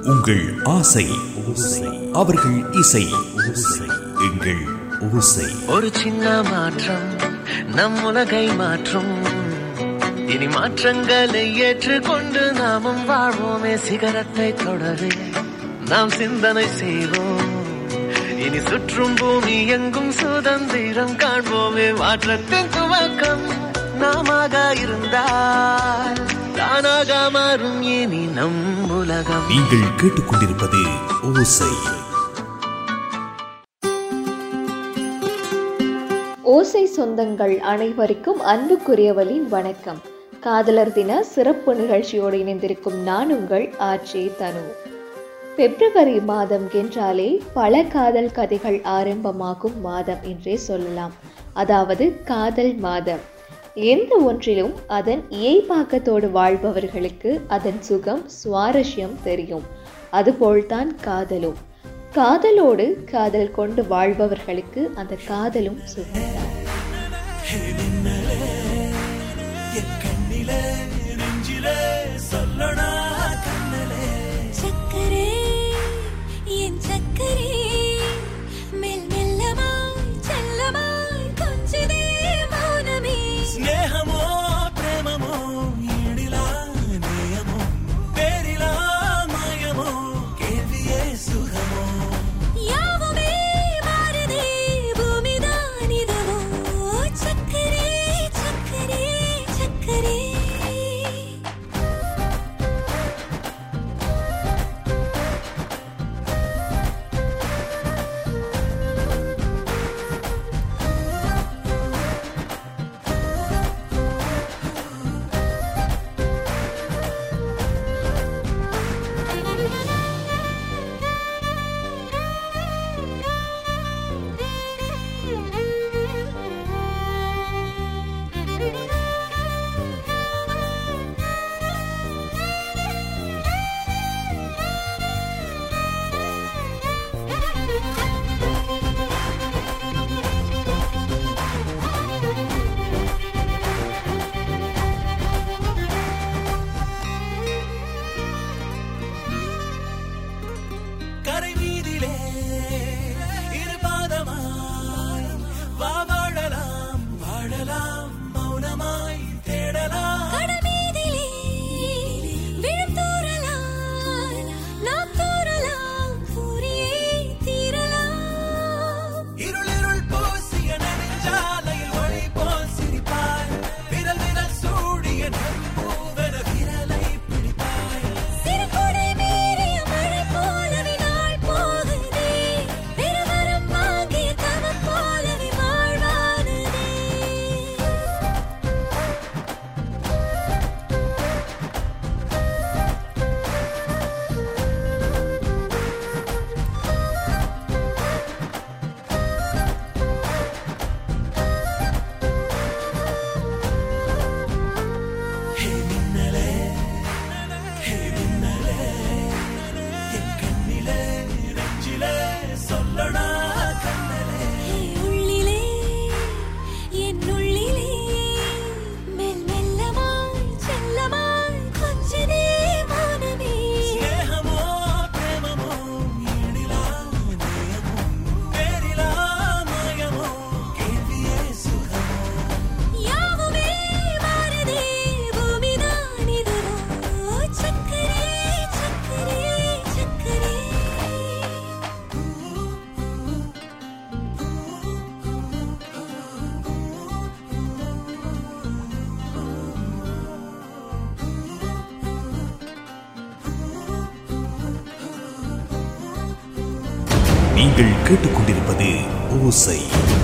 உங்கள் ஆசை அவர்கள் இசை எங்கள் ஓசை. ஒரு சின்ன மாற்றம் நம் உலகை மாற்றும். இனி மாற்றங்களை ஏற்றுக்கொண்டு நாமும் வாழ்வோமே. சிகரத்தை தொடவே நாம் சிந்தனை செய்வோம். இனி சுற்றும் பூமி எங்கும் சுதந்திரம் காண்போமே. மாற்றத்தின் துவக்கம் நாமாக இருந்தால் தானாக மாறும் இனி நம் உலகம். நீங்கள் கேட்டுக்கொண்டிருப்பது ஓசை. ஓசை சொந்தங்கள் அனைவருக்கும் அன்புக்குரியவளின் வணக்கம். காதலர் தின சிறப்பு நிகழ்ச்சியோடு இணைந்திருக்கும் நான் உங்கள் ஆர்ஜே தனு. பிப்ரவரி மாதம் என்றாலே பல காதல் கதைகள் ஆரம்பமாகும் மாதம் என்றே சொல்லலாம். அதாவது காதல் மாதம். எந்த ஒன்றிலும் அதன் இயல்பாக்கத்தோடு வாழ்பவர்களுக்கு அதன் சுகம் சுவாரஸ்யம் தெரியும். அதுபோல்தான் காதலும். காதலோடு காதல் கொண்டு வாழ்பவர்களுக்கு அந்த காதலும் சுகம்தான். நீங்கள் கேட்டுக்கொண்டிருப்பது ஓசை.